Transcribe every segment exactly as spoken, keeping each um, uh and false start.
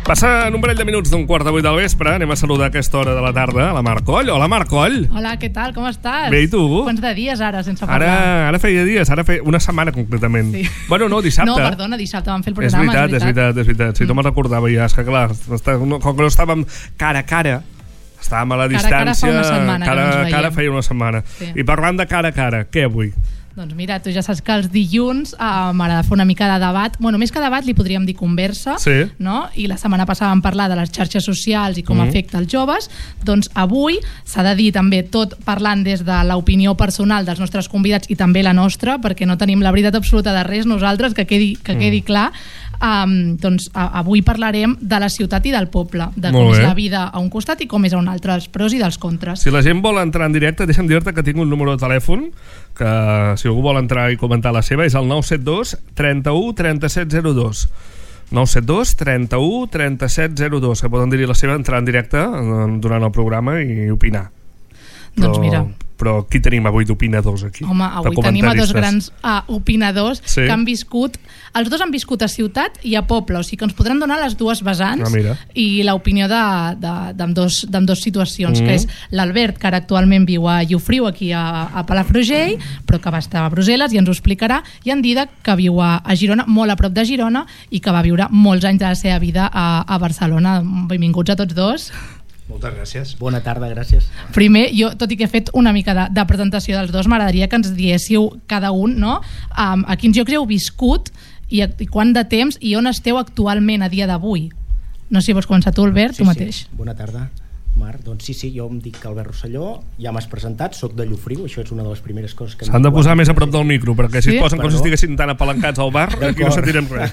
Passa un parell de minuts d'un quart de vuit del vespre. Anem a saludar a aquesta hora de la tarda la Mar Coll. Hola, Mar Coll. Hola, què tal? Com estàs? Bé, i tu? Quants de dies ara, sense parlar? Ara, ara feia dies, ara feia una setmana concretament. Sí. Bueno, no, dissabte. No, perdona, dissabte vam fer el És programa. veritat, és veritat, és veritat. Si no me'n recordava ja, és que clar, com que no estàvem cara a cara, estàvem a la distància... Cara a cara fa una setmana cara, que no ens veiem. cara feia una setmana. Sí. I parlant de cara a cara, què avui? Doncs mira, tu ja saps que els dilluns eh, m'agrada fer una mica de debat. Bueno, més que debat li podríem dir conversa, Sí. no? I la setmana passada vam parlar de les xarxes socials i com Mhm. afecta els joves. Doncs avui s'ha de dir també tot parlant des de l'opinió personal dels nostres convidats i també la nostra, perquè no tenim la veritat absoluta de res nosaltres, que quedi, que quedi clar. Um, doncs a, avui parlarem de la ciutat i del poble, de com Molt és bé. la vida a un costat i com és a un altre, els pros i dels contres. Si la gent vol entrar en directe, deixa'm dir-te que tinc un número de telèfon que si algú vol entrar i comentar la seva és el nou set dos, trenta-u, trenta-set, zero dos. nou set dos, trenta-u, trenta-set, zero dos, que poden dir la seva, entrar en directe eh, durant el programa i opinar. Però, Doncs mira. Però qui tenim avui d'opinadors aquí? Home, avui De tenim a dos comentaristes? grans uh, opinadors Sí. que han viscut, els dos han viscut a ciutat i a poble, o sigui que ens podran donar les dues vessants Ah, mira. i l'opinió d'ambdós situacions, Mm. que és l'Albert, que ara actualment viu a Llofriu, aquí a, a Palafrugell, però que va estar a Brussel·les i ens ho explicarà, i en Didac, que viu a, a Girona, molt a prop de Girona, i que va viure molts anys de la seva vida a, a Barcelona. Benvinguts a tots dos. Moltes gràcies. Bona tarda, gràcies. Primer, jo, tot i que he fet una mica de, de presentació dels dos, m'agradaria que ens diéssiu cada un, no?, um, a quins llocs heu viscut i, a, i quant de temps i on esteu actualment a dia d'avui. No sé si vols començar tu, Albert, Sí, tu sí. mateix. Bona tarda, Mar. Doncs sí, sí, jo em dic Albert Rosselló, ja m'has presentat, soc de Llofriu, això és una de les primeres coses que... S'han de posar més a prop del micro, perquè si Sí? es posen com si Perdó. estiguessin tan apalancats al bar, aquí no D'acord. sentirem res.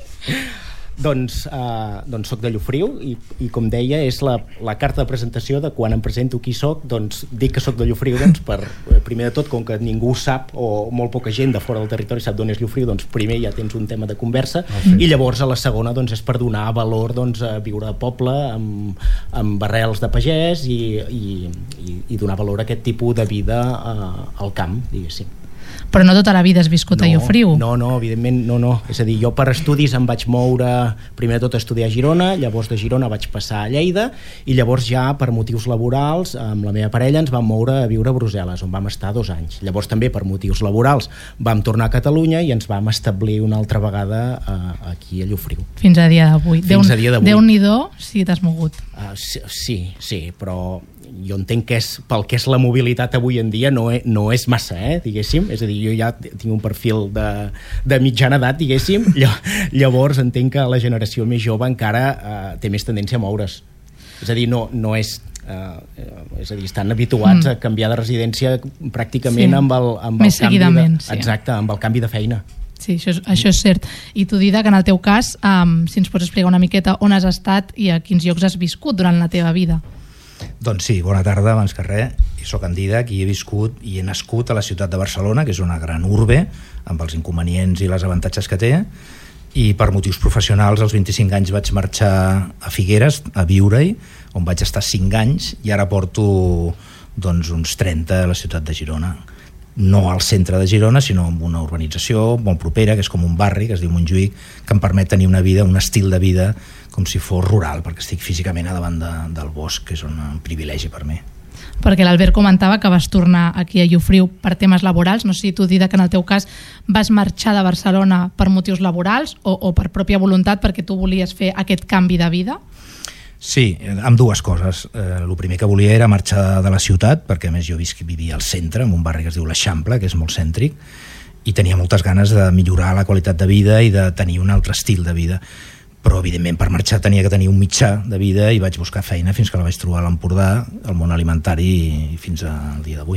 Doncs, uh, doncs soc de Llofriu i, i com deia, és la, la carta de presentació de quan em presento qui soc, doncs dic que soc de Llofriu, doncs per, eh, primer de tot, com que ningú sap o molt poca gent de fora del territori sap d'on és Llofriu, doncs primer ja tens un tema de conversa, Ah, i llavors a la segona doncs és per donar valor doncs, a viure a poble amb, amb arrels de pagès i, i, i, i donar valor a aquest tipus de vida uh, al camp, diguéssim. Però no tota la vida has viscut a Llofriu. No, no, evidentment no, no. És a dir, jo per estudis em vaig moure primer de tot a estudiar a Girona, llavors de Girona vaig passar a Lleida i llavors ja per motius laborals amb la meva parella ens vam moure a viure a Brussel·les, on vam estar dos anys. Llavors també per motius laborals vam tornar a Catalunya i ens vam establir una altra vegada uh, aquí a Llofriu. Fins a dia d'avui. Fins a dia d'avui. Déu-n'hi-do si t'has mogut. Uh, sí, sí, sí, però jo entenc que és, pel que és la mobilitat avui en dia no, e, no és massa, eh, diguéssim, és a dir, jo ja tinc un perfil de, de mitjana edat, diguéssim, llavors entenc que la generació més jove encara uh, té més tendència a moure's, és a dir, no, no és uh, és a dir, estan habituats mm. a canviar de residència pràcticament Sí. amb el, amb Més el canvi seguidament, de, sí. exacte, amb el canvi de feina. Sí, això és, això és cert. I tu, Didac, en el teu cas, um, si ens pots explicar una miqueta on has estat i a quins llocs has viscut durant la teva vida. Doncs sí, bona tarda, abans que res. I soc en Didac i he viscut i he nascut a la ciutat de Barcelona, que és una gran urbe, amb els inconvenients i les avantatges que té, i per motius professionals als vint-i-cinc anys vaig marxar a Figueres a viure-hi, on vaig estar cinc anys, i ara porto doncs, uns trenta a la ciutat de Girona. No al centre de Girona, sinó en una urbanització molt propera, que és com un barri, que es diu Montjuïc, que em permet tenir una vida, un estil de vida com si fos rural, perquè estic físicament a davant de, del bosc, que és un, un privilegi per mi. Perquè l'Albert comentava que vas tornar aquí a Llofriu per temes laborals. No sé si tu, Didac, en el teu cas vas marxar de Barcelona per motius laborals o, o per pròpia voluntat perquè tu volies fer aquest canvi de vida? Sí, amb dues coses. Eh, el primer que volia era marxar de la ciutat, perquè a més jo visc, vivia al centre, en un barri que es diu l'Eixample, que és molt cèntric, i tenia moltes ganes de millorar la qualitat de vida i de tenir un altre estil de vida. Però, evidentment, per marxar tenia que tenir un mitjà de vida i vaig buscar feina fins que la vaig trobar a l'Empordà, al món alimentari, i fins al dia d'avui.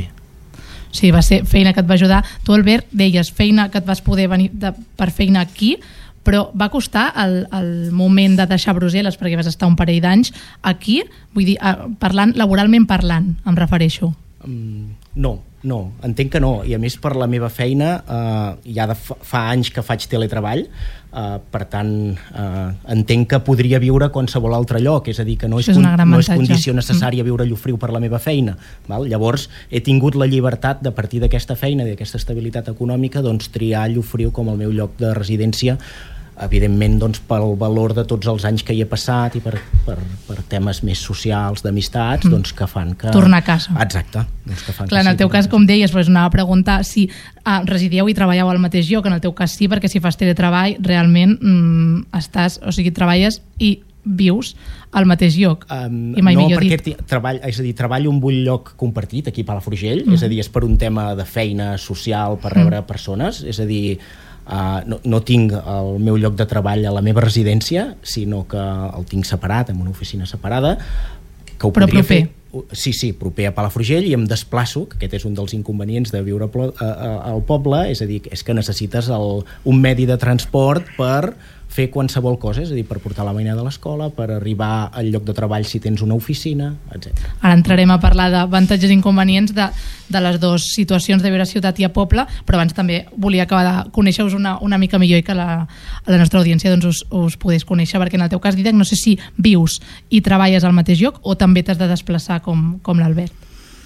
Sí, va ser feina que et va ajudar. Tu, Albert, deies feina que et vas poder venir de, per feina aquí, però va costar el, el moment de deixar Brussel·les perquè vas estar un parell d'anys aquí, vull dir, parlant, laboralment parlant, em refereixo. Um, no, no, entenc que no, i a més per la meva feina eh, ja de fa, fa anys que faig teletreball, eh, per tant eh, entenc que podria viure a qualsevol altre lloc, és a dir, que no és, és, con no és condició necessària mm. viure a Llofriu per la meva feina, val? Llavors he tingut la llibertat de, a partir d'aquesta feina i d'aquesta estabilitat econòmica, doncs triar Llofriu com el meu lloc de residència evidentment doncs, pel valor de tots els anys que hi he passat i per, per, per temes més socials, d'amistats, mm. doncs que fan que... Tornar a casa. Exacte. Doncs que fan Clar, que en el sí, teu cas, com deies, pues anava a preguntar si ah, residíeu i treballeu al mateix lloc, en el teu cas sí, perquè si fas teletreball realment mm, estàs, o sigui, treballes i vius al mateix lloc, um, i mai no, millor perquè dit. Treball, és a dir, treballo en un lloc compartit aquí a Palafrugell, mm. és a dir, és per un tema de feina social per rebre mm. persones, és a dir, uh, no, no tinc el meu lloc de treball a la meva residència, sinó que el tinc separat, en una oficina separada, que ho però podria proper. fer... Sí, sí, proper a Palafrugell, i em desplaço, que aquest és un dels inconvenients de viure al poble, és a dir, és que necessites el, un medi de transport per fer qualsevol cosa, és a dir, per portar la veïna de l'escola, per arribar al lloc de treball si tens una oficina, etcètera. Ara entrarem a parlar d'avantatges i inconvenients de, de les dues situacions de viure a ciutat i a poble, però abans també volia acabar de conèixer-vos una, una mica millor i que la, la nostra audiència doncs, us, us podés conèixer, perquè en el teu cas, Dídac, no sé si vius i treballes al mateix lloc o també t'has de desplaçar com, com l'Albert.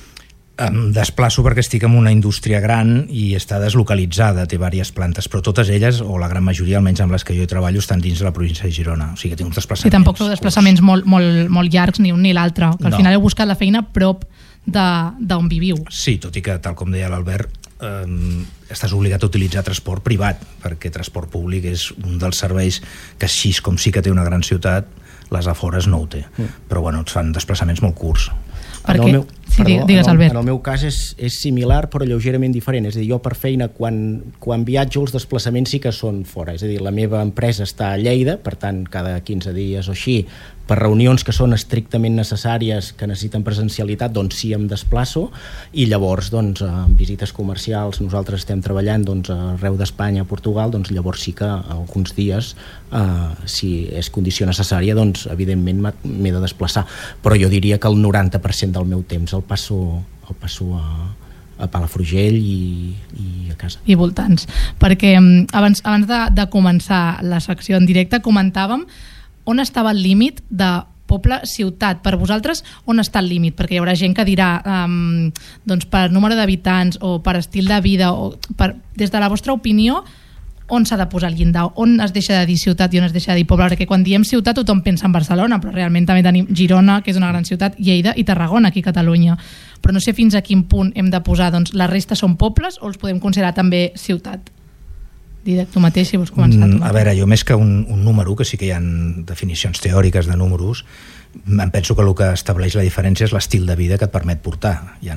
Em desplaço perquè estic en una indústria gran i està deslocalitzada, té diverses plantes, però totes elles, o la gran majoria, almenys amb les que jo treballo, estan dins de la província de Girona. O sigui que tinc uns desplaçaments. I tampoc són desplaçaments molt, molt, molt llargs, ni un ni l'altre, que al no. final heu buscat la feina prop d'on viviu. Sí, tot i que, tal com deia l'Albert, eh, estàs obligat a utilitzar transport privat, perquè transport públic és un dels serveis que, així com sí que té una gran ciutat, les afores no ho té. Mm. Però bueno, et fan desplaçaments molt curts. Perquè, en el meu, sí, perdó, digues, en el, Albert. en el meu cas és, és similar però lleugerament diferent, és a dir, jo per feina quan, quan viatjo els desplaçaments sí que són fora, és a dir, la meva empresa està a Lleida, per tant cada quinze dies o així, per reunions que són estrictament necessàries, que necessiten presencialitat, doncs sí em desplaço, i llavors doncs en visites comercials nosaltres estem treballant doncs arreu d'Espanya, a Portugal, doncs llavors sí que alguns dies eh, si és condició necessària doncs evidentment m'he de desplaçar, però jo diria que el noranta per cent del meu temps el passo, el passo a, a Palafrugell i, i a casa. I voltants, perquè abans, abans de, de començar la secció en directe comentàvem on estava el límit de poble-ciutat. Per vosaltres, on està el límit? Perquè hi haurà gent que dirà um, doncs per número d'habitants o per estil de vida, o per, des de la vostra opinió, on s'ha de posar el llindar? On es deixa de dir ciutat i on es deixa de dir poble? Perquè quan diem ciutat tothom pensa en Barcelona, però realment també tenim Girona, que és una gran ciutat, Lleida i Tarragona, aquí a Catalunya. Però no sé fins a quin punt hem de posar, doncs, la resta són pobles o els podem considerar també ciutat? Dídac, tu mateix, si vols començar. Mm, a veure, jo més que un, un número, que sí que hi ha definicions teòriques de números, em penso que el que estableix la diferència és l'estil de vida que et permet portar. Hi ha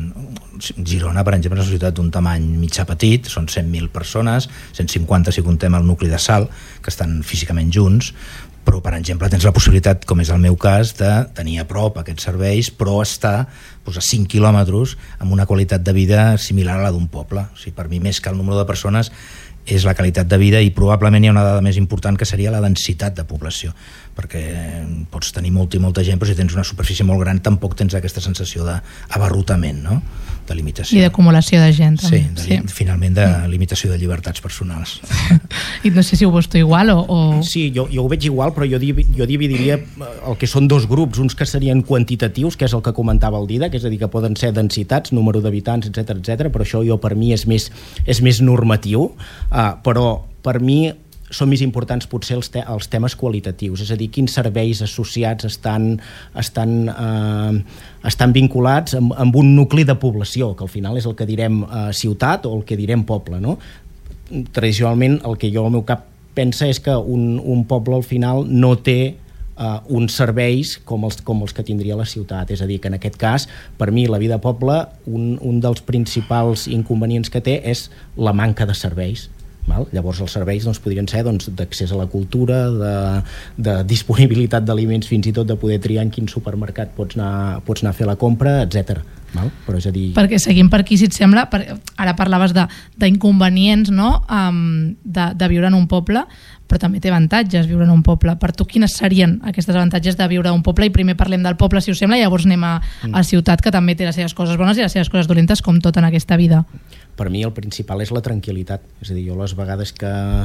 Girona, per exemple, és una ciutat d'un tamany mitjà petit, són cent mil persones, cent cinquanta si contem el nucli de Salt, que estan físicament junts, però, per exemple, tens la possibilitat, com és el meu cas, de tenir a prop aquests serveis, però estar doncs, a cinc quilòmetres amb una qualitat de vida similar a la d'un poble. O sigui, per mi, més que el número de persones, és la qualitat de vida, i probablement hi ha una dada més important que seria la densitat de població, perquè pots tenir molta i molta gent, però si tens una superfície molt gran tampoc tens aquesta sensació d'abarrotament, no? De limitació. I d'acumulació de gent també. Sí, de, sí, finalment de limitació de llibertats personals. I no sé si ho veus tu igual o... o... Sí, jo, jo ho veig igual, però jo, jo dividiria el que són dos grups, uns que serien quantitatius, que és el que comentava el Dídac, és a dir, que poden ser densitats, número d'habitants, etcètera, etcètera, però això jo per mi és més, és més normatiu, uh, però per mi són més importants potser els, te els temes qualitatius, és a dir, quins serveis associats estan, estan, eh, estan vinculats amb, amb un nucli de població, que al final és el que direm eh, ciutat o el que direm poble, no? Tradicionalment el que jo al meu cap pensa és que un, un poble al final no té uh, uns serveis com els, com els que tindria la ciutat, és a dir, que en aquest cas per mi la vida a poble un, un dels principals inconvenients que té és la manca de serveis. Val? Llavors els serveis doncs, podrien ser doncs, d'accés a la cultura, de, de disponibilitat d'aliments, fins i tot de poder triar en quin supermercat pots anar, pots anar a fer la compra, etcètera. Val? Però és a dir... Perquè seguim per aquí, si et sembla, per, ara parlaves d'inconvenients, no? um, de, de viure en un poble, però també té avantatges viure en un poble. Per tu quines serien aquestes avantatges de viure en un poble? I primer parlem del poble, si us sembla, i llavors anem a, a ciutat, que també té les seves coses bones i les seves coses dolentes, com tot en aquesta vida. Per mi el principal és la tranquil·litat, és a dir, jo les vegades que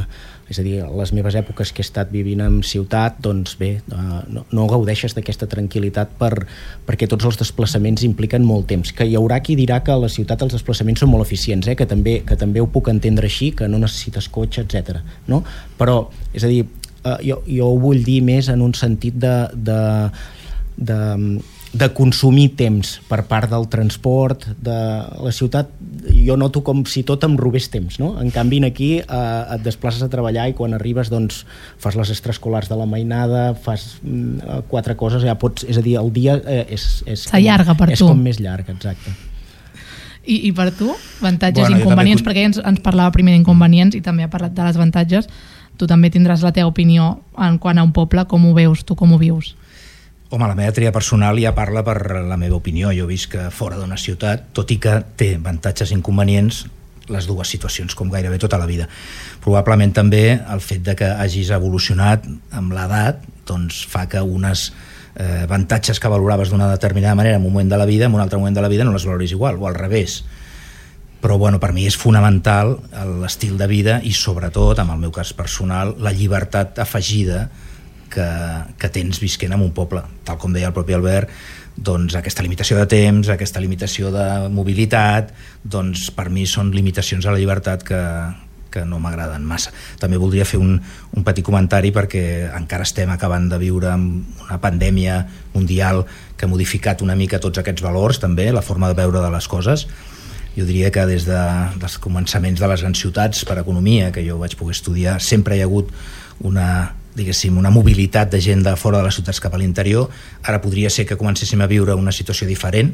és a dir, les meves èpoques que he estat vivint en ciutat, doncs bé, no, no gaudeixes d'aquesta tranquil·litat per, perquè tots els desplaçaments impliquen molt temps, que hi haurà qui dirà que a la ciutat els desplaçaments són molt eficients, eh? que, també, que també ho puc entendre així, que no necessites cotxe, etcètera. No? Però, és a dir, eh, jo, jo ho vull dir més en un sentit de, de, de, de consumir temps per part del transport de la ciutat. Jo noto com si tot em robés temps, no? En canvi aquí eh, et desplaces a treballar i quan arribes doncs fas les extraescolars de la mainada, fas mm, quatre coses, ja pots, és a dir, el dia eh, és, és, s'allarga per és tu. com més llarg, exacte. I, i per tu? Avantatges i Bueno, jo inconvenients? també... Perquè ell ens, ens parlava primer d'inconvenients i també ha parlat de les avantatges. Tu també tindràs la teva opinió en quant a un poble, com ho veus, tu com ho vius? Home, la meva tria personal ja parla per la meva opinió. Jo visc fora d'una ciutat, tot i que té avantatges i inconvenients, les dues situacions, com gairebé tota la vida. Probablement també el fet de que hagis evolucionat amb l'edat doncs fa que unes eh, avantatges que valoraves d'una determinada manera en un moment de la vida, en un altre moment de la vida no les valoris igual, o al revés. Però bueno, per mi és fonamental l'estil de vida i sobretot, en el meu cas personal, la llibertat afegida que, que tens visquent en un poble. Tal com deia el propi Albert, doncs aquesta limitació de temps, aquesta limitació de mobilitat, doncs per mi són limitacions a la llibertat que, que no m'agraden massa. També voldria fer un, un petit comentari perquè encara estem acabant de viure una pandèmia mundial que ha modificat una mica tots aquests valors, també, la forma de veure de les coses. Jo diria que des de, dels començaments de les grans ciutats per economia, que jo vaig poder estudiar, sempre hi ha hagut una, diguéssim, una mobilitat de gent de fora de les ciutats cap a l'interior. Ara podria ser que comencéssim a viure una situació diferent,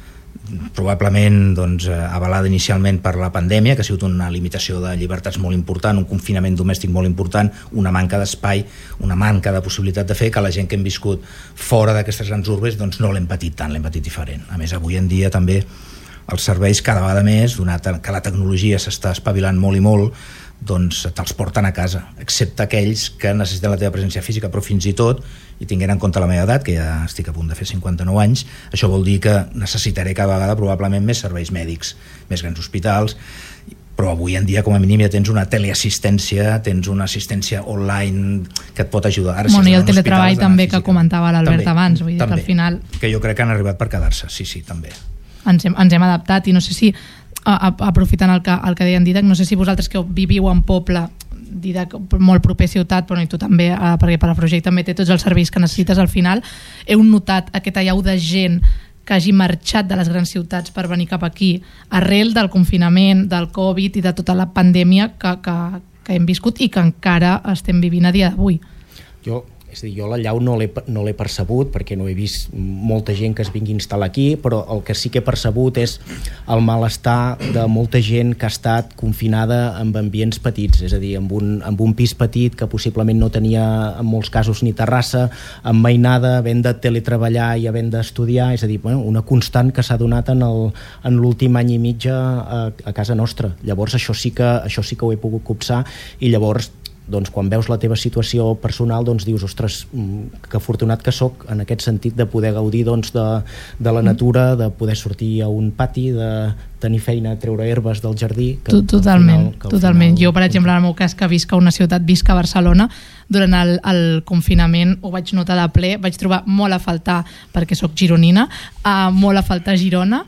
probablement doncs, avalada inicialment per la pandèmia, que ha sigut una limitació de llibertats molt important, un confinament domèstic molt important, una manca d'espai, una manca de possibilitat de fer que la gent que hem viscut fora d'aquestes grans urbes doncs, no l'hem patit tant, l'hem patit diferent. A més, avui en dia també els serveis cada vegada més, donat que la tecnologia s'està espavilant molt i molt, doncs te'ls porten a casa, excepte aquells que necessiten la teva presència física, però fins i tot, i tinguent en compte la meva edat, que ja estic a punt de fer cinquanta-nou anys, això vol dir que necessitaré cada vegada probablement més serveis mèdics, més grans hospitals, però avui en dia com a mínim ja tens una teleassistència, tens una assistència online que et pot ajudar. Ara, bueno, si i el teletreball també que comentava l'Albert abans, vull dir també, que al final... Que jo crec que han arribat per quedar-se, sí, sí, també. Ens hem, ens hem adaptat i no sé si a, a, aprofitant el que, el que deia en Didac, no sé si vosaltres que viviu en poble, Didac molt proper a ciutat, però i tu també, eh, perquè Palafrugell també té tots els serveis que necessites al final, heu notat aquest allau de gent que hagi marxat de les grans ciutats per venir cap aquí arrel del confinament, del Covid i de tota la pandèmia que, que, que hem viscut i que encara estem vivint a dia d'avui? Jo És a dir, jo l'allau no l'he no l'he percebut perquè no he vist molta gent que es vingui a instal·lar aquí, però el que sí que he percebut és el malestar de molta gent que ha estat confinada en ambients petits, és a dir, amb un, amb un pis petit que possiblement no tenia en molts casos ni terrassa, amb mainada, havent de teletreballar i havent d'estudiar, és a dir, bueno, una constant que s'ha donat en el, en l'últim any i mig a, a casa nostra. Llavors això sí que, això sí que ho he pogut copsar i llavors doncs quan veus la teva situació personal doncs dius, ostres, que afortunat que sóc en aquest sentit de poder gaudir doncs, de, de la natura, de poder sortir a un pati, de tenir feina a treure herbes del jardí. Que, totalment, que final, totalment. Final... Jo, per exemple, en el meu cas, que visc a una ciutat, visc a Barcelona, durant el, el confinament ho vaig notar de ple, vaig trobar molt a faltar, perquè sóc gironina, uh, molt a faltar Girona,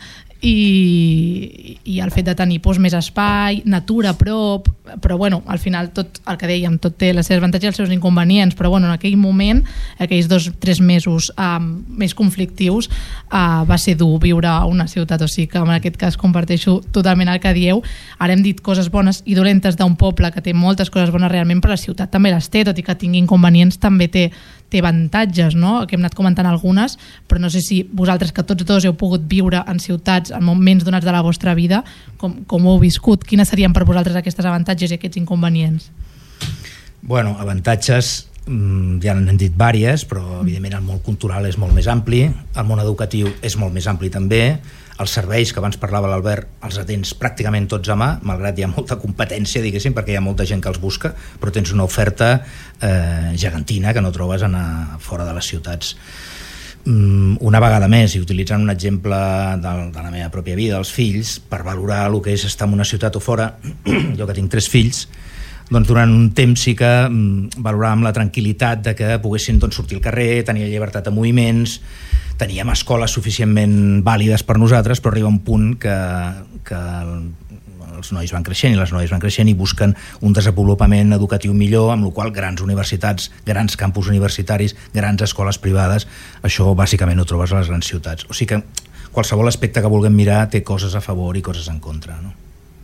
i, i el fet de tenir doncs, més espai, natura a prop, però bueno, al final tot el que dèiem, tot té les seves avantatges i els seus inconvenients, però bueno, en aquell moment, aquells dos o tres mesos um, més conflictius, uh, va ser dur viure a una ciutat, o sigui que en aquest cas comparteixo totalment el que dieu. Ara hem dit coses bones i dolentes d'un poble que té moltes coses bones realment, però la ciutat també les té, tot i que tingui inconvenients també té té avantatges, no? Que hem anat comentant algunes, però no sé si vosaltres que tots dos heu pogut viure en ciutats en moments donats de la vostra vida, com, com ho heu viscut? Quines serien per vosaltres aquestes avantatges i aquests inconvenients? Bueno, avantatges mmm, ja n'hem dit vàries, però evidentment el món cultural és molt més ampli, el món educatiu és molt més ampli també, els serveis que abans parlava l'Albert els atens pràcticament tots a mà, malgrat hi ha molta competència, diguéssim, perquè hi ha molta gent que els busca, però tens una oferta eh, gegantina que no trobes en a, fora de les ciutats. Mm, una vegada més, i utilitzant un exemple de, de la meva pròpia vida, els fills, per valorar el que és estar en una ciutat o fora, jo que tinc tres fills, doncs durant un temps sí que mm, valoràvem la tranquil·litat de que poguessin doncs, sortir al carrer, tenir llibertat de moviments, teníem escoles suficientment vàlides per nosaltres, però arriba un punt que, que els nois van creixent i les noies van creixent i busquen un desenvolupament educatiu millor, amb la qual cosa grans universitats, grans campus universitaris, grans escoles privades, això bàsicament ho trobes a les grans ciutats. O sigui que qualsevol aspecte que vulguem mirar té coses a favor i coses en contra, no?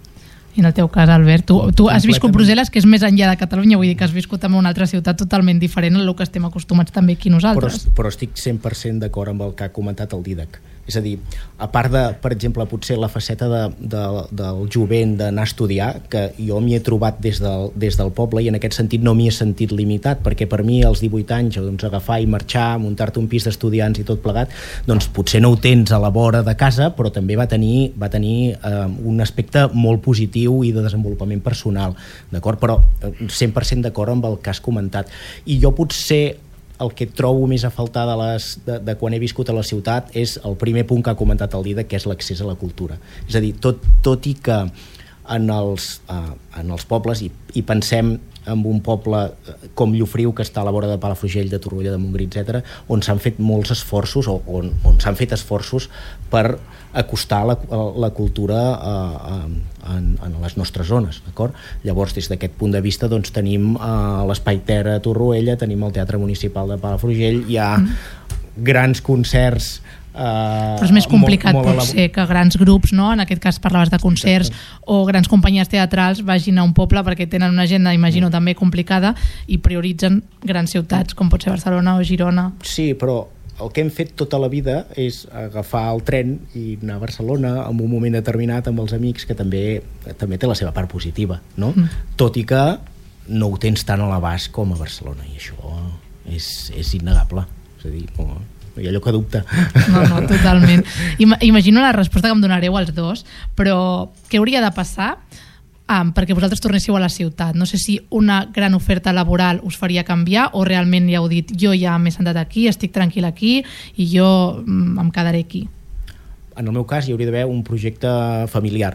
I en el teu cas, Albert, tu, tu has viscut Brussel·les, que és més enllà de Catalunya, vull dir que has viscut en una altra ciutat totalment diferent a el que estem acostumats també aquí nosaltres. Però, però estic cent per cent d'acord amb el que ha comentat el Dídac. És a dir, a part de, per exemple, potser la faceta de, de, del jovent d'anar a estudiar, que jo m'hi he trobat des del, des del poble i en aquest sentit no m'hi he sentit limitat, perquè per mi als divuit anys doncs, agafar i marxar, muntar-te un pis d'estudiants i tot plegat, doncs potser no ho tens a la vora de casa, però també va tenir, va tenir eh, un aspecte molt positiu i de desenvolupament personal, d'acord? Però cent per cent d'acord amb el que has comentat. I jo potser el que trobo més a faltar de, les, de, de quan he viscut a la ciutat és el primer punt que ha comentat el Dídac, que és l'accés a la cultura. És a dir, tot, tot i que en els, uh, en els pobles, i, i pensem en un poble com Llofriu, que està a la vora de Palafrugell, de Torroella de Montgrí, etcètera, on s'han fet molts esforços, o on, on s'han fet esforços per acostar la, la cultura a, a, a, a les nostres zones, d'acord? Llavors, des d'aquest punt de vista, doncs, tenim uh, l'Espai Terra a Torroella, tenim el Teatre Municipal de Palafrugell, hi ha mm. grans concerts. Uh, però és més complicat molt, molt potser que grans grups, no? En aquest cas parlaves de concerts. Exacte. O grans companyies teatrals vagin a un poble perquè tenen una agenda, imagino, mm. també complicada i prioritzen grans ciutats com pot ser Barcelona o Girona. Sí, però el que hem fet tota la vida és agafar el tren i anar a Barcelona en un moment determinat amb els amics, que també, també té la seva part positiva, no? Mm. Tot i que no ho tens tan a l'abast com a Barcelona, i això és, és innegable. És a dir, no, hi ha allò que dubta. No, no, totalment. Imagino la resposta que em donareu als dos, però què hauria de passar um, perquè vosaltres tornéssiu a la ciutat? No sé si una gran oferta laboral us faria canviar o realment ja heu dit, jo ja m'he sentat aquí, estic tranquil aquí i jo um, em quedaré aquí. En el meu cas hi hauria d'haver un projecte familiar.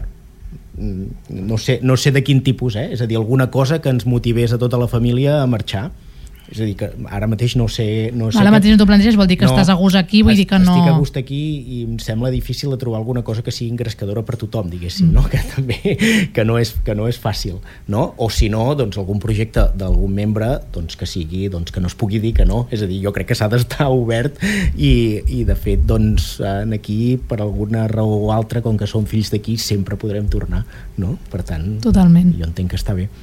No sé, no sé de quin tipus, eh? És a dir, alguna cosa que ens motivés a tota la família a marxar. És a dir, que ara mateix no sé... No sé ara mateix no t'ho planteges, vol dir que no, estàs a gust aquí, vull dir que no... Estic a gust aquí i em sembla difícil de trobar alguna cosa que sigui engrescadora per tothom, diguéssim, mm. no? Que també que no, és, que no és fàcil, no? O si no, doncs algun projecte d'algun membre doncs, que sigui, doncs que no es pugui dir que no. És a dir, jo crec que s'ha d'estar obert i, i de fet, doncs, aquí, per alguna raó o altra, com que som fills d'aquí, sempre podrem tornar, no? Per tant, totalment. Jo entenc que està bé.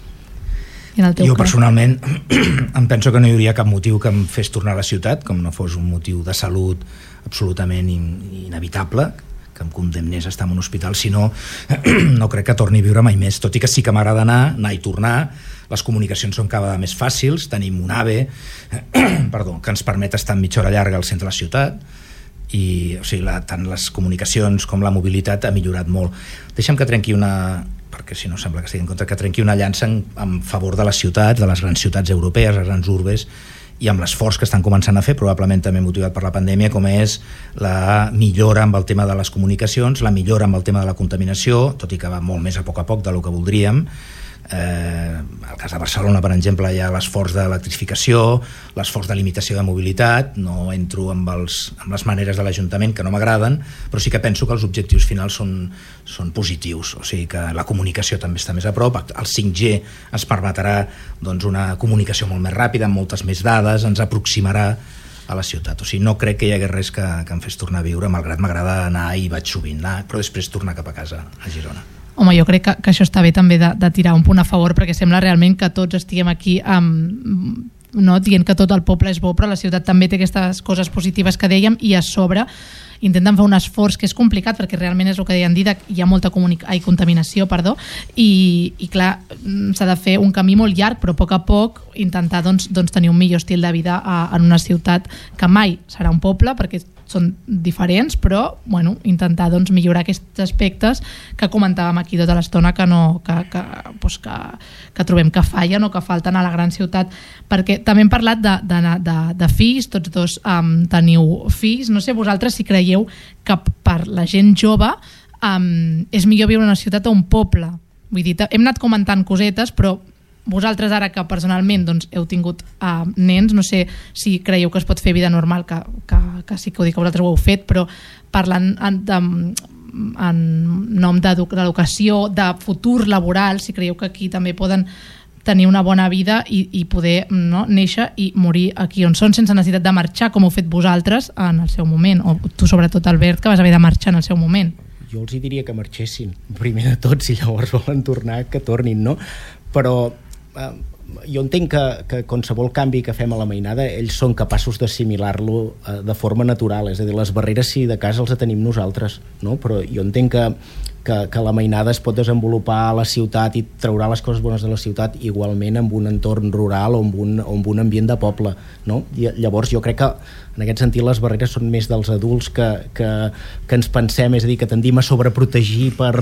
Jo personalment em penso que no hi hauria cap motiu que em fes tornar a la ciutat, com no fos un motiu de salut absolutament in, inevitable, que em condemnés a estar en un hospital, si no, no crec que torni a viure mai més, tot i que sí que m'agrada anar, anar i tornar. Les comunicacions són cada vegada més fàcils, tenim un AVE perdó, que ens permet estar mitja hora llarga al centre de la ciutat, i o sigui, la, tant les comunicacions com la mobilitat ha millorat molt. Deixa'm que trenqui una... perquè si no sembla que estigui en contra, que trenqui una llança en, en favor de les ciutats, de les grans ciutats europees, les grans urbes, i amb l'esforç que estan començant a fer, probablement també motivat per la pandèmia, com és la millora amb el tema de les comunicacions, la millora amb el tema de la contaminació, tot i que va molt més a poc a poc del que voldríem. Eh, al cas de Barcelona, per exemple, hi ha l'esforç d'electrificació, l'esforç de limitació de mobilitat. No entro amb, els, amb les maneres de l'Ajuntament, que no m'agraden, però sí que penso que els objectius finals són, són positius, o sigui que la comunicació també està més a prop. El cinc G ens permetrà doncs, una comunicació molt més ràpida, amb moltes més dades, ens aproximarà a la ciutat. O sigui, no crec que hi hagués res que, que em fes tornar a viure, malgrat m'agrada anar i vaig sovint anar, però després tornar cap a casa, a Girona. Home, jo crec que, que això està bé també de, de tirar un punt a favor, perquè sembla realment que tots estiguem aquí amb, no, dient que tot el poble és bo, però la ciutat també té aquestes coses positives que dèiem, i a sobre intenten fer un esforç que és complicat, perquè realment és el que deien Dídac, hi ha molta comunica- ai, contaminació, perdó, i, i clar, s'ha de fer un camí molt llarg, però a poc a poc intentar doncs, doncs tenir un millor estil de vida a, en una ciutat que mai serà un poble, perquè són diferents, però bueno, intentar doncs, millorar aquests aspectes que comentàvem aquí tota l'estona que, no, que, que, doncs, que, que trobem que fallen o que falten a la gran ciutat, perquè també hem parlat de, de, de, de fills, tots dos um, teniu fills, no sé vosaltres si creieu que per la gent jove um, és millor viure en una ciutat o un poble. Vull dir, hem anat comentant cosetes, però vosaltres ara que personalment doncs, heu tingut uh, nens, no sé si creieu que es pot fer vida normal, que, que, que sí que ho dic que vosaltres ho heu fet, però parlant en, de, en nom d'educació, de futur laboral, si creieu que aquí també poden tenir una bona vida i, i poder no, néixer i morir aquí on són sense necessitat de marxar, com heu fet vosaltres en el seu moment, o tu sobretot, Albert, que vas haver de marxar en el seu moment. Jo els hi diria que marxessin, primer de tot, si llavors volen tornar, que tornin, no? Però eh, jo entenc que, que qualsevol canvi que fem a la mainada, ells són capaços d'assimilar-lo eh, de forma natural, és a dir, les barreres si de casa els tenim nosaltres, no? Però jo entenc que Que, que la mainada es pot desenvolupar a la ciutat i traurà les coses bones de la ciutat igualment en un entorn rural o en un, o en un ambient de poble, no? I llavors jo crec que en aquest sentit les barreres són més dels adults que, que, que ens pensem, és a dir, que tendim a sobreprotegir per,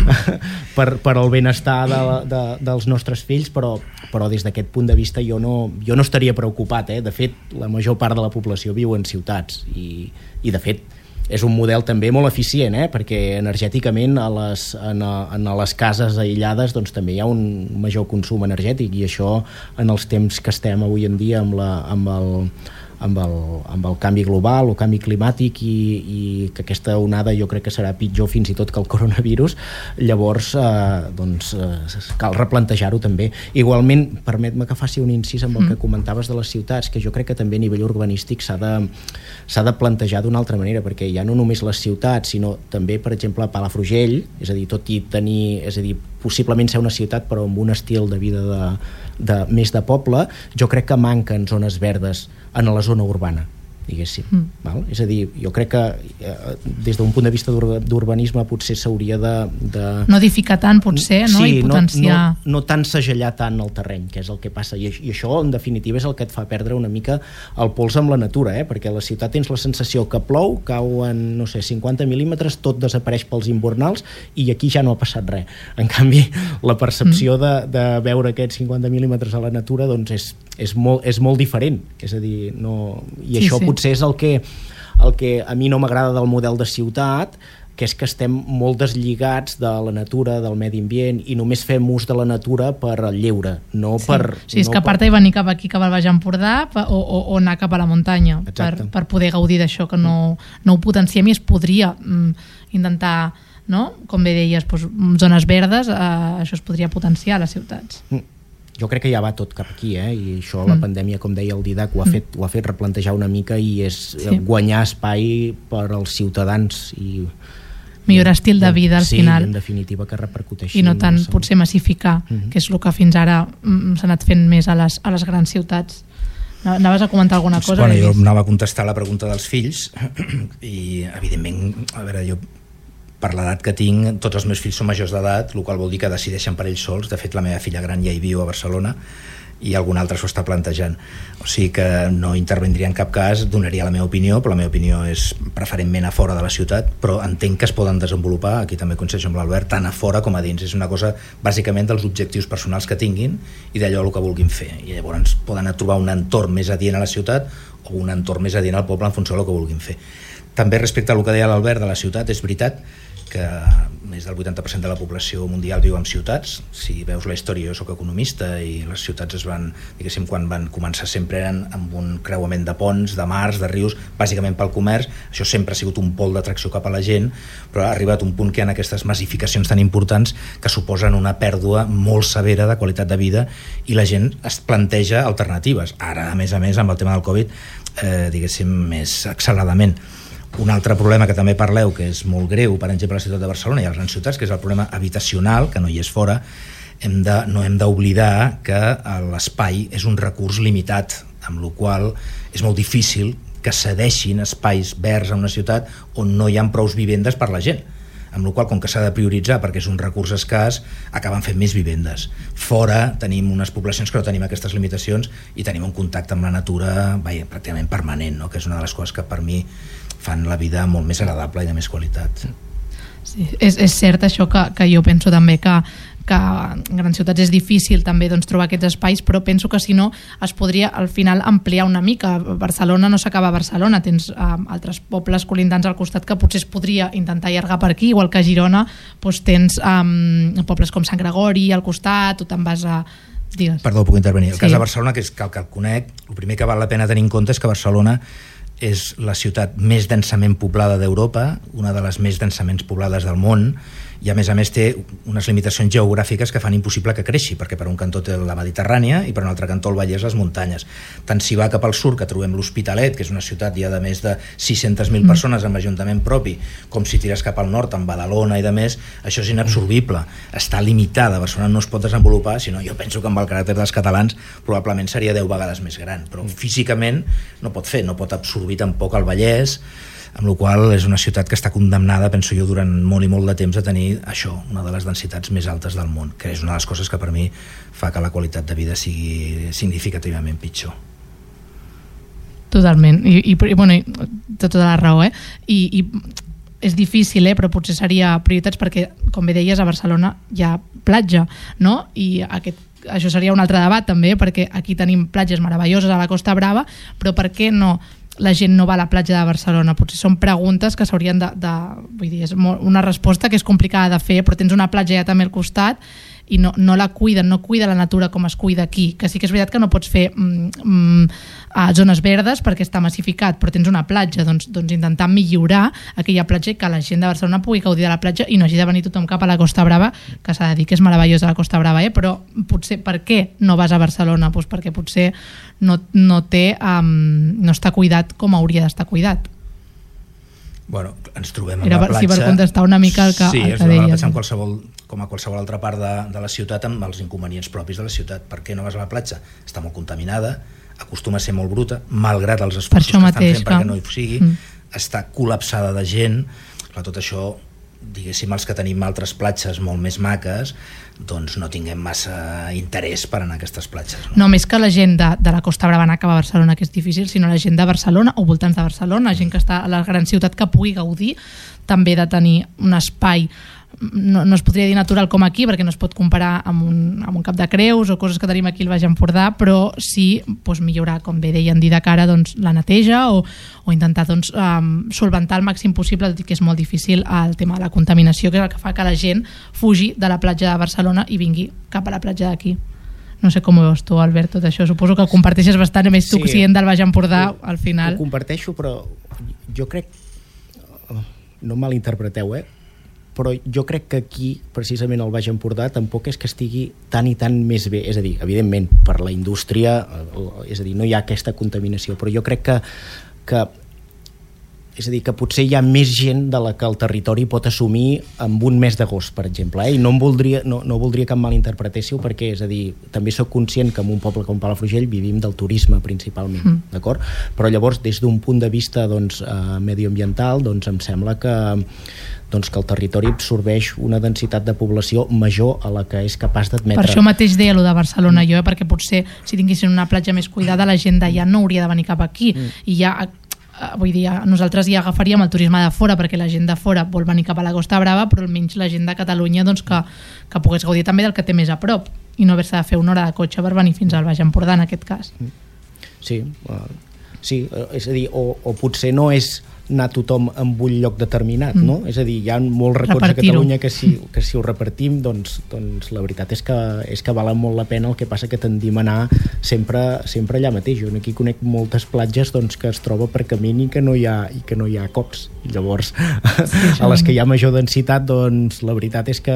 per, per el benestar de, de, dels nostres fills, però, però des d'aquest punt de vista jo no, jo no estaria preocupat, eh? De fet, la major part de la població viu en ciutats i, i de fet és un model també molt eficient, eh? Perquè energèticament a les, en, a, en a les cases aïllades doncs, també hi ha un major consum energètic i això en els temps que estem avui en dia amb, la, amb, el, amb, el, amb el canvi global o canvi climàtic i, i que aquesta onada jo crec que serà pitjor fins i tot que el coronavirus, llavors eh, doncs, eh, cal replantejar-ho també. Igualment, permet-me que faci un incís amb el que comentaves de les ciutats, que jo crec que també a nivell urbanístic s'ha de s'ha de plantejar d'una altra manera, perquè ja no només les ciutats, sinó també, per exemple, Palafrugell, és a dir, tot i tenir, és a dir, possiblement ser una ciutat però amb un estil de vida de, de, més de poble, jo crec que manquen zones verdes en la zona urbana, diguéssim. Mm. Val? És a dir, jo crec que eh, des d'un punt de vista d'urbanisme potser s'hauria de, de... No edificar tant, potser, no? Sí, I potenciar... no, no, no tant segellar tant el terreny, que és el que passa. I, I això, en definitiva, és el que et fa perdre una mica el pols amb la natura, eh? Perquè a la ciutat tens la sensació que plou, cauen, no sé, cinquanta mil·límetres, tot desapareix pels invernals i aquí ja no ha passat res. En canvi, la percepció mm. de, de veure aquests cinquanta mil·límetres a la natura doncs és, és, molt, és molt diferent. És a dir, no... I sí, això sí. potser és el que, el que a mi no m'agrada del model de ciutat, que és que estem molt deslligats de la natura, del medi ambient, i només fem ús de la natura per al lleure, no sí. per... Sí, és no que a part de venir cap aquí, cap al Baix Empordà, o, o, o anar cap a la muntanya, per, per poder gaudir d'això, que no, no ho potenciem i es podria mm, intentar, no? Com bé deies, doncs, zones verdes, eh, això es podria potenciar a les ciutats. Mm. Jo crec que ja va tot cap aquí, eh? I això la mm. pandèmia, com deia el Didac, ho ha, fet, ho ha fet replantejar una mica i és sí. guanyar espai per als ciutadans i millorar estil de vida al sí, final. Sí, en definitiva que repercuteixi. I no tant potser massificar, mm-hmm. que és el que fins ara mm, s'ha anat fent més a les, a les grans ciutats. Anaves a comentar alguna cosa? Bueno, jo anava a contestar la pregunta dels fills i evidentment, a veure, jo per l'edat que tinc, tots els meus fills són majors d'edat, el qual vol dir que decideixen per ells sols. De fet, la meva filla gran ja hi viu a Barcelona i algun altre s'ho està plantejant. O sigui que no intervindria en cap cas, donaria la meva opinió, però la meva opinió és preferentment a fora de la ciutat, però entenc que es poden desenvolupar, aquí també coincideixo amb l'Albert, tant a fora com a dins. És una cosa bàsicament dels objectius personals que tinguin i d'allò el que vulguin fer. I llavors poden trobar un entorn més adient a la ciutat o un entorn més adient al poble en funció del que vulguin fer. També respecte al que deia l'Albert de la ciutat, és veritat que més del vuitanta per cent de la població mundial viu en ciutats. Si veus la història, jo soc economista i les ciutats es van, diguéssim, quan van començar sempre eren amb un creuament de ponts, de mars, de rius, bàsicament pel comerç. Això sempre ha sigut un pol d'atracció cap a la gent, però ha arribat un punt que hi ha aquestes massificacions tan importants que suposen una pèrdua molt severa de qualitat de vida i la gent es planteja alternatives. Ara, a més a més, amb el tema del Covid, eh, diguéssim, més acceleradament. Un altre problema que també parleu, que és molt greu, per exemple, a la ciutat de Barcelona i a les grans ciutats, que és el problema habitacional, que no hi és fora, hem de, no hem d'oblidar que l'espai és un recurs limitat, amb la qual és molt difícil que cedeixin espais verds a una ciutat on no hi ha prous vivendes per la gent. Amb la qual, com que s'ha de prioritzar perquè és un recurs escàs, acaben fent més vivendes. Fora tenim unes poblacions que no tenim aquestes limitacions i tenim un contacte amb la natura vaja, pràcticament permanent, no? Que és una de les coses que per mi fan la vida molt més agradable i de més qualitat. Sí, és, és cert això que, que jo penso també que, que en grans ciutats és difícil també doncs, trobar aquests espais, però penso que si no es podria al final ampliar una mica. Barcelona no s'acaba a Barcelona, tens uh, altres pobles colindants al costat que potser es podria intentar allargar per aquí, igual que a Girona doncs, tens um, pobles com Sant Gregori al costat, o te'n vas a Digues. Perdó, puc intervenir. El Sí. cas de Barcelona, que és que el que el conec, el primer que val la pena tenir en compte és que Barcelona és la ciutat més densament poblada d'Europa, una de les més densament poblades del món, i a més a més té unes limitacions geogràfiques que fan impossible que creixi, perquè per un cantó té la Mediterrània i per un altre cantó el Vallès, les muntanyes. Tant si va cap al sud, que trobem l'Hospitalet, que és una ciutat ja de més de sis-centes mil mm. persones amb ajuntament propi, com si tires cap al nord, amb Badalona i de més, això és inabsorbible, està limitada. Barcelona no es pot desenvolupar, sinó jo penso que amb el caràcter dels catalans probablement seria deu vegades més gran, però físicament no pot fer, no pot absorbir tampoc el Vallès, amb la qual és una ciutat que està condemnada, penso jo, durant molt i molt de temps a tenir això, una de les densitats més altes del món, que és una de les coses que per mi fa que la qualitat de vida sigui significativament pitjor. Totalment, i, i, i bueno, i, té tota la raó, eh? I, i és difícil, eh? Però potser seria prioritats perquè, com bé deies, a Barcelona hi ha platja, no? I aquest, això seria un altre debat també, perquè aquí tenim platges meravelloses a la Costa Brava, però per què no la gent no va a la platja de Barcelona? Potser són preguntes que s'haurien de, de... Vull dir, és molt, una resposta que és complicada de fer, però tens una platja ja també al costat i no, no la cuiden, no cuida la natura com es cuida aquí, que sí que és veritat que no pots fer mm, mm, a zones verdes perquè està massificat, però tens una platja, doncs, doncs intentar millorar aquella platja i que la gent de Barcelona pugui gaudir de la platja i no hagi de venir tothom cap a la Costa Brava, que s'ha de dir que és meravellosa la Costa Brava, eh? Però potser per què no vas a Barcelona? Pues perquè potser no, no té um, no està cuidat com hauria d'estar cuidat. Bueno, ens trobem amb Era la per, platja... sí, per contestar una mica el que, sí, el que deies. Sí, deies. és qualsevol, com a qualsevol altra part de, de la ciutat amb els inconvenients propis de la ciutat. Per què no vas a la platja? Està molt contaminada, acostuma a ser molt bruta, malgrat els esforços que mateix, estan fent clar. perquè no hi sigui, mm. està col·lapsada de gent. Clar, tot això, diguéssim, els que tenim altres platges molt més maques, doncs no tinguem massa interès per anar a aquestes platges. No, no més que la gent de, de la Costa Brava anar cap a Barcelona, que és difícil, sinó la gent de Barcelona o voltants de Barcelona, gent que està a la gran ciutat que pugui gaudir també de tenir un espai, no, no es podria dir natural com aquí perquè no es pot comparar amb un, amb un Cap de Creus o coses que tenim aquí al Baix Empordà, però sí doncs, millorar, com bé deien, dir de cara doncs, la neteja o, o intentar doncs, um, solventar el màxim possible, tot i que és molt difícil el tema de la contaminació, que és el que fa que la gent fugi de la platja de Barcelona i vingui cap a la platja d'aquí. No sé com ho veus tu, Albert, tot això. Suposo que ho comparteixes bastant, a més tu, sí, que siguent del Baix Empordà, ho, al final... Ho comparteixo, però jo crec... No em malinterpreteu, eh? Però jo crec que aquí, precisament al Baix Empordà, tampoc és que estigui tan i tan més bé. És a dir, evidentment, per la indústria, és a dir, no hi ha aquesta contaminació, però jo crec que, que és a dir, que potser hi ha més gent de la que el territori pot assumir amb un mes d'agost, per exemple, eh? I no em voldria, no, no voldria que em malinterpretéssiu, perquè, és a dir, també sóc conscient que en un poble com Palafrugell vivim del turisme principalment, mm. d'acord? Però llavors, des d'un punt de vista doncs, eh, medioambiental, doncs em sembla que doncs que el territori absorbeix una densitat de població major a la que és capaç d'admetre. Per això mateix deia allò de Barcelona, mm. jo, eh? Perquè potser si tinguessin una platja més cuidada la gent d'allà no hauria de venir cap aquí, mm. i ja vull dir, nosaltres ja agafaríem el turisme de fora perquè la gent de fora vol venir cap a la Costa Brava, però almenys la gent de Catalunya doncs, que, que pogués gaudir també del que té més a prop i no haver-se de fer una hora de cotxe per venir fins al Baix Empordà en aquest cas. Sí, uh, sí, és a dir, o, o potser no és anar tothom en un lloc determinat, no? Mm. És a dir, hi ha molts racons a Catalunya que si, que si ho repartim, doncs, doncs la veritat és que, és que valen molt la pena, el que passa que tendim a anar sempre, sempre allà mateix. Jo aquí conec moltes platges doncs, que es troba per camí i que no hi ha, i que no hi ha cops. I llavors, sí, a les que hi ha major densitat, doncs la veritat és que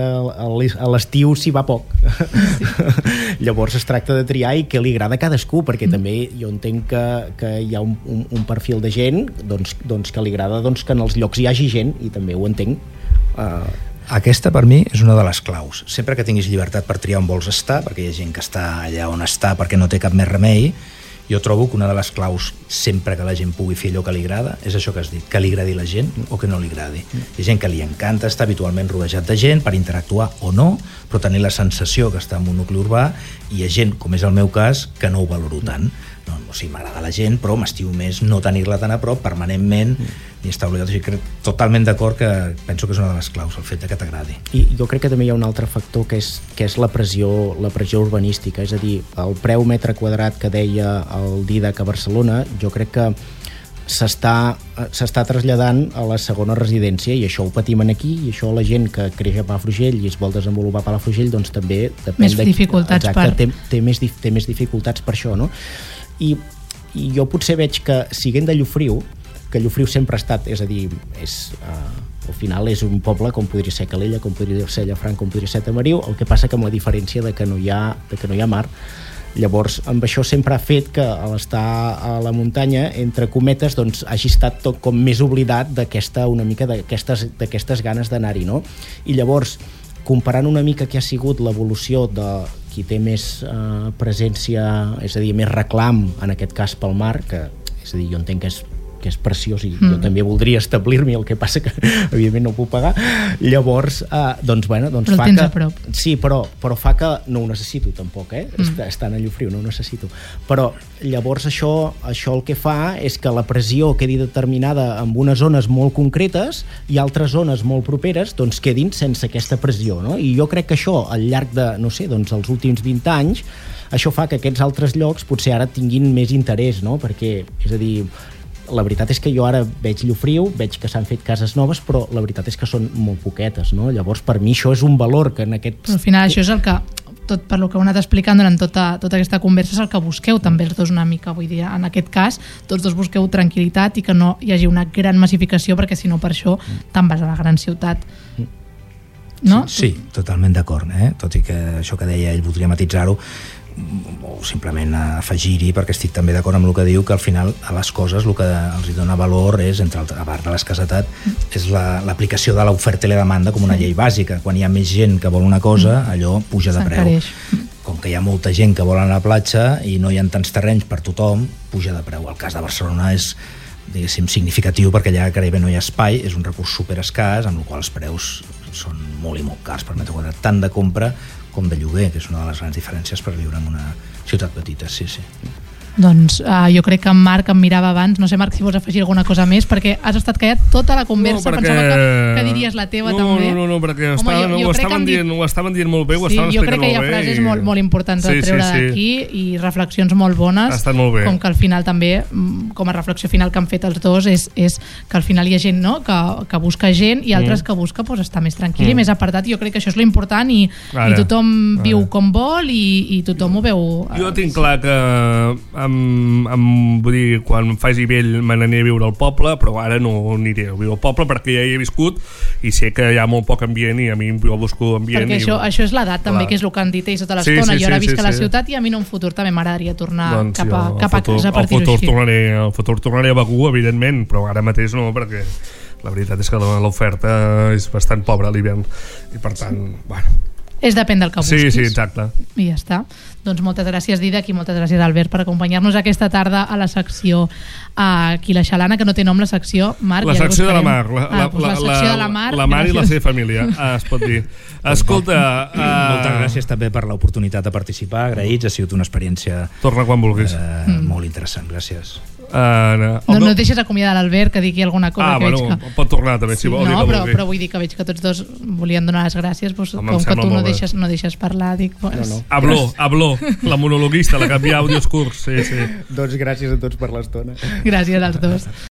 a l'estiu s'hi va poc. Sí. Llavors es tracta de triar i què li agrada a cadascú, perquè mm. també jo entenc que, que hi ha un, un, un perfil de gent doncs, doncs que li agrada doncs, que en els llocs hi hagi gent, i també ho entenc. Uh... Aquesta per mi és una de les claus. Sempre que tinguis llibertat per triar on vols estar, perquè hi ha gent que està allà on està perquè no té cap més remei, jo trobo que una de les claus, sempre que la gent pugui fer allò que li agrada, és això que has dit, que li agradi la gent o que no li agradi. Hi ha gent que li encanta estar habitualment rodejat de gent per interactuar o no, però tenir la sensació que està en un nucli urbà, i hi ha gent, com és el meu cas, que no ho valoro tant. No, o sigui, m'agrada la gent, però m'estiu més no tenir-la tan a prop permanentment, ni estar obligat. O sigui, crec totalment d'acord, que penso que és una de les claus, el fet de que t'agradi. I jo crec que també hi ha un altre factor que és, que és la pressió, la pressió urbanística, és a dir, el preu metre quadrat que deia el Didac a Barcelona, jo crec que s'està s'està traslladant a la segona residència, i això ho patim aquí, i això la gent que creix a Palafrugell i es vol desenvolupar a Palafrugell, doncs també depèn més de, dificultats exacte, per... té, té, més, té més dificultats per això, no? I, i jo potser veig que, siguent de Llofriu, que Llofriu sempre ha estat, és a dir, és, uh, al final és un poble com podria ser Calella, com podria ser Llafranc, com podria ser Tamariu, el que passa que amb la diferència de que no hi ha, de que no hi ha mar. Llavors, amb això sempre ha fet que a l'estar a la muntanya, entre cometes, doncs hagi estat tot com més oblidat d'aquesta, una mica d'aquestes, d'aquestes ganes d'anar-hi, no? I llavors, comparant una mica què ha sigut l'evolució de qui té més eh, presència, és a dir, més reclam, en aquest cas pel mar, que, és a dir, jo entenc que és que és preciós i mm. jo també voldria establir-m'hi, el que passa que evidentment no ho puc pagar. Llavors, eh, doncs, bueno, doncs però fa tens que... a prop. Sí, però, però fa que no ho necessito tampoc, eh? Mm. Estant a Llofriu no ho necessito. Però llavors això, això el que fa és que la pressió quedi determinada en unes zones molt concretes i altres zones molt properes doncs quedin sense aquesta pressió, no? I jo crec que això, al llarg de, no sé, doncs els últims vint anys, això fa que aquests altres llocs potser ara tinguin més interès, no? Perquè, és a dir, la veritat és que jo ara veig Llofriu, veig que s'han fet cases noves, però la veritat és que són molt poquetes, no? Llavors, per mi això és un valor que en aquest... Però al final això és el que, tot per lo que heu anat explicant durant tota, tota aquesta conversa, és el que busqueu també els dos una mica, vull dir, en aquest cas tots dos busqueu tranquil·litat i que no hi hagi una gran massificació, perquè si no per això te'n vas a la gran ciutat. No? Sí, sí, totalment d'acord, eh? Tot i que això que deia ell voldria matisar-ho, o simplement afegir-hi, perquè estic també d'acord amb el que diu, que al final a les coses el que els hi dona valor és, entre altres, a part de l'escassetat, és l'aplicació la, de l'oferta i la demanda com una llei bàsica. Quan hi ha més gent que vol una cosa, allò puja de preu. Com que hi ha molta gent que vol anar a la platja i no hi ha tants terrenys per tothom, puja de preu. El cas de Barcelona és, diguéssim, significatiu, perquè allà gairebé no hi ha espai, és un recurs superescàs, amb el qual els preus són molt i molt cars per metre quadrat, tant de compra com de lloguer, que és una de les grans diferències per viure en una ciutat petita, sí, sí. Doncs uh, jo crec que en Marc em mirava abans, no sé, Marc, si vols afegir alguna cosa més, perquè has estat callat tota la conversa, no, perquè... pensava que, que diries la teva no, també. No, no, no, perquè Home, estaven, jo, jo ho, estaven dit... dient, ho estaven dient molt bé, ho sí, estaven jo crec que hi ha molt frases i... molt, molt importants a sí, treure sí, sí. d'aquí i reflexions molt bones. Ha estat molt bé. Com que al final també, com a reflexió final que han fet els dos, és, és que al final hi ha gent, no?, que, que busca gent i altres mm. que busca pues, estar més tranquil mm. i més apartat. Jo crec que això és l'important i, i tothom ara. viu com vol i, i tothom ho veu. Jo tinc clar que amb, amb, vull dir, quan faci vell me n'aniré a viure al poble, però ara no aniré a viure al poble perquè ja hi he viscut i sé que hi ha molt poc ambient i a mi jo busco ambient. Perquè i... això, això és l'edat també, que és el que han dit ells tota l'estona. Sí, sí, jo ara sí, visc sí, a la sí. ciutat i a mi en un futur també m'agradaria tornar doncs cap a, jo, cap a futur, casa per dir-ho futur així. Tornaré, el futur tornaré a Begur, evidentment, però ara mateix no, perquè la veritat és que l'oferta és bastant pobra a l'hivern i per tant, bueno... És depèn del que busquis. Sí, sí, exacte. I ja està. Doncs moltes gràcies, Didac, i moltes gràcies, Albert, per acompanyar-nos aquesta tarda a la secció Aquí la Xalana, que no té nom la secció, Marc. La ja secció de la Mar. La, ah, doncs la, la secció la, de la Mar. La Mar gràcies. I la seva família, ah, es pot dir. Escolta... Uh... Moltes gràcies també per l'oportunitat de participar, agraïts, ha sigut una experiència... Torna quan vulguis. Uh, mm. Molt interessant, gràcies. Uh, no, no, no deixes acomiadar l'Albert que digui alguna cosa. Ah, que bueno, que... pot tornar també, si sí, vol. No, però, però vull dir que veig que tots dos volien donar les gràcies, doncs, Home, com que tu no deixes, no deixes parlar, dic... Pues... No, no. Habló, habló, la monologuista, la que envia àudios curts. Sí, sí. Doncs gràcies a tots per l'estona. Gràcies als dos.